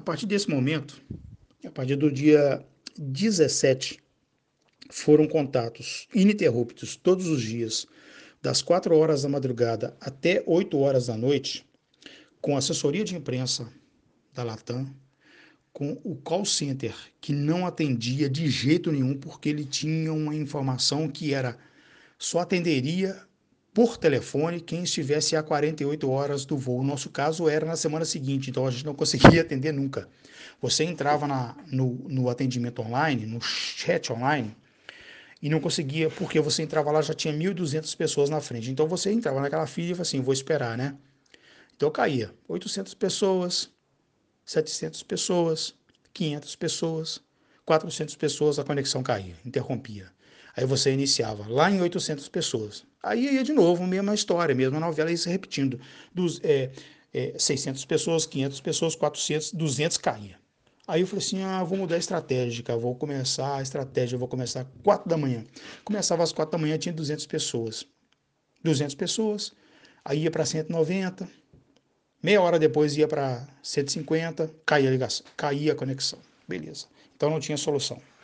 partir desse momento, a partir do dia 17, foram contatos ininterruptos todos os dias, das 4 horas da madrugada até 8 horas da noite, com a assessoria de imprensa da Latam, com o call center, que não atendia de jeito nenhum, porque ele tinha uma informação que era só atenderia por telefone quem estivesse a 48 horas do voo. O nosso caso era na semana seguinte, então a gente não conseguia atender nunca. Você entrava no atendimento online, no chat online, e não conseguia, porque você entrava lá, já tinha 1.200 pessoas na frente. Então você entrava naquela fila e falava assim, vou esperar, né? Então caía 800 pessoas, 700 pessoas, 500 pessoas, 400 pessoas, a conexão caía, interrompia. Aí você iniciava lá em 800 pessoas. Aí ia de novo, mesma história, mesma novela, ia se repetindo. 600 pessoas, 500 pessoas, 400, 200 caía. Aí eu falei assim, vou mudar a estratégia, vou começar a estratégia, vou começar às 4 da manhã. Começava às 4 da manhã, tinha 200 pessoas. 200 pessoas, aí ia para 190, meia hora depois ia para 150, caía a ligação, caía a conexão. Beleza. Então não tinha solução.